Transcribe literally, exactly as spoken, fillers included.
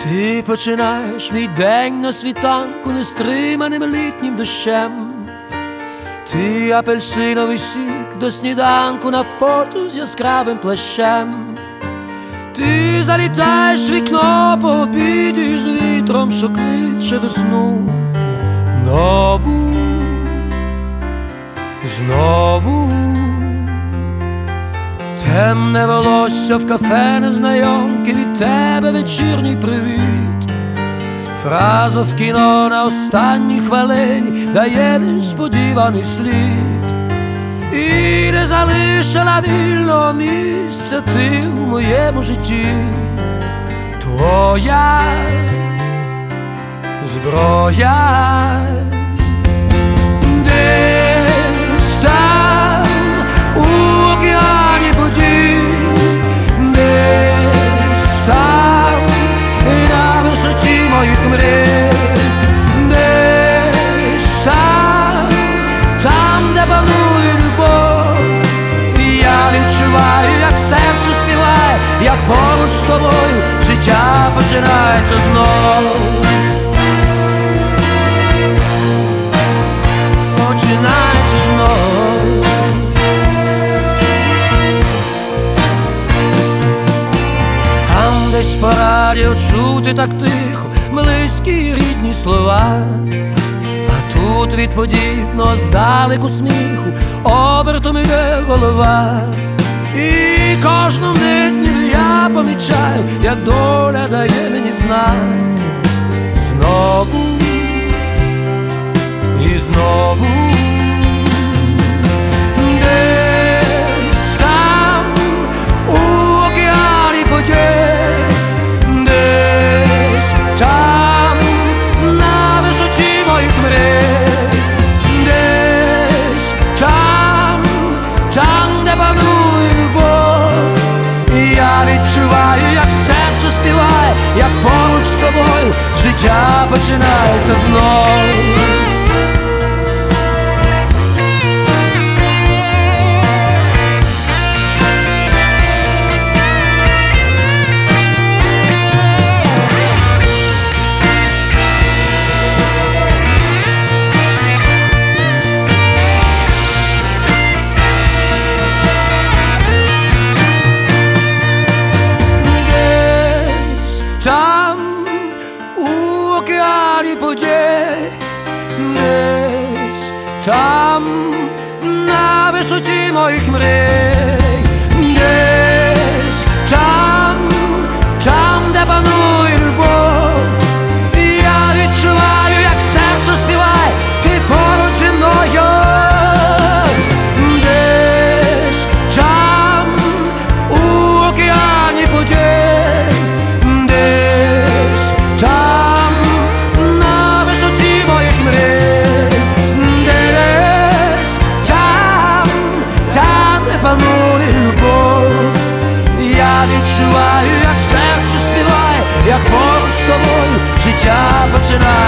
Ти починаєш мій день на світанку нестриманим літнім дощем. Ти апельсиновий сік до сніданку на фото з яскравим плащем. Ти залітаєш в вікно по обіді з вітром, що кличе весну. Нову, знову темне волосся в кафе незнайомки, від тебе вечірній привіт. Фраза в кіно на останній хвилині дає несподіваний слід. І не залишила вільного місця ти в моєму житті. Твоя зброя десь там у океані подій, десь там на висоті моїх мрій, десь там, там, де панує любов. Я відчуваю, як серце співає, як поруч з тобою життя починається знов. Починається знов. Там десь по радіо чути так тихо близькі рідні слова, а тут від подібного здалеку сміху обертом іде голова. І кожну мить я помічаю, як доля дає мені знак. Знову і знову десь там у океані подій, десь там на висоті моїх мрій, десь там, там, де панує любов. Я відчуваю, як серце співає, як поруч з тобою життя починається знов. Там у океані подій, десь там на висоті моїх мрій, десь там, там, де панує любов. Я відчуваю, як серце співає, ти поруч зі мною. Десь там у океані подій, там, на висоті моїх мрій, десь там, там, де панує любов. Я відчуваю, як серце співає, як поруч з тобою життя починає.